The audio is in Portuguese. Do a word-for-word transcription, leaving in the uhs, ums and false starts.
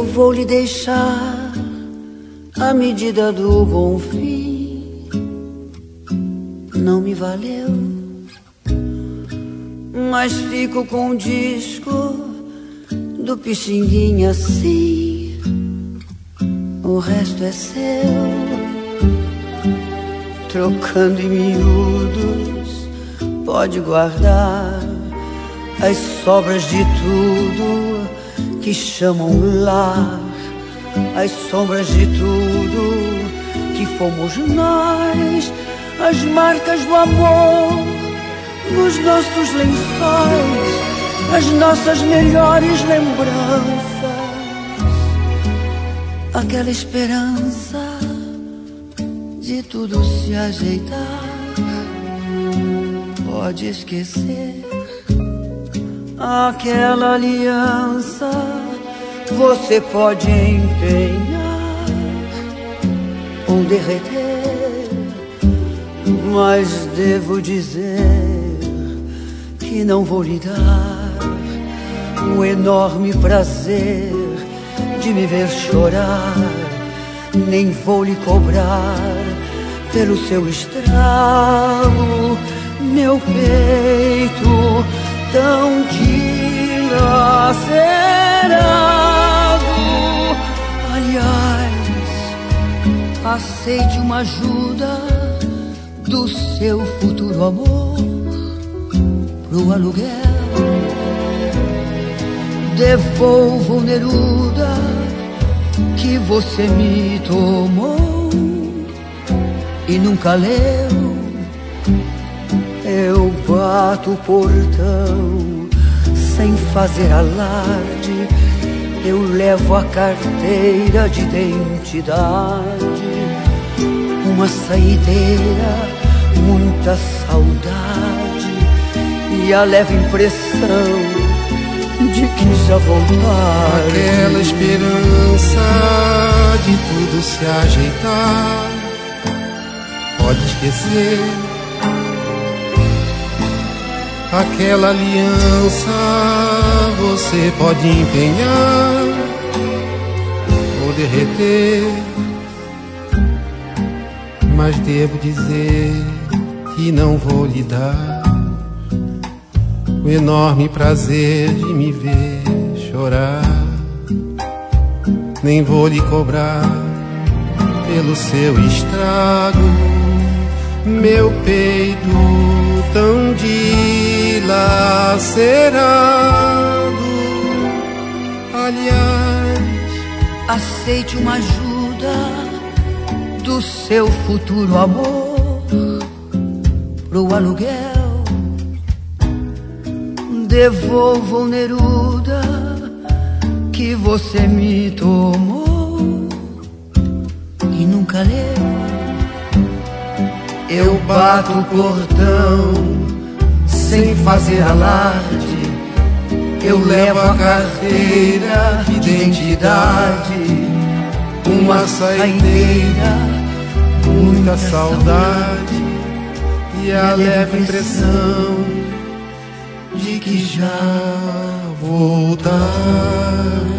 vou lhe deixar a medida do bom fim. Não me valeu, mas fico com o disco do Pixinguinha assim. O resto é seu, trocando em miúdos, pode guardar as sobras de tudo que chamam lar, as sombras de tudo que fomos nós, as marcas do amor nos nossos lençóis, as nossas melhores lembranças, aquela esperança de tudo se ajeitar. Pode esquecer aquela aliança, você pode empenhar ou derreter, mas devo dizer que não vou lhe dar o enorme prazer de me ver chorar, nem vou lhe cobrar pelo seu estrago. Meu peito tão dilacerado, aliás, aceite uma ajuda do seu futuro amor pro aluguel. Devolva o Neruda que você me tomou e nunca leu. Eu bato o portão sem fazer alarde, eu levo a carteira de identidade, uma saideira, muita saudade e a leve impressão de que já vou tarde. Aquela esperança de tudo se ajeitar, pode esquecer. Aquela aliança você pode empenhar ou derreter, mas devo dizer que não vou lhe dar o enorme prazer de me ver chorar, nem vou lhe cobrar pelo seu estrago. Meu peito tão dilacerado, aliás, aceite uma ajuda do seu futuro amor pro aluguel. Devolva o Neruda que você me tomou e nunca leu. Eu bato o portão sem fazer alarde, eu levo a carteira de identidade, uma saideira, muita saudade e a leve impressão de que já voltar.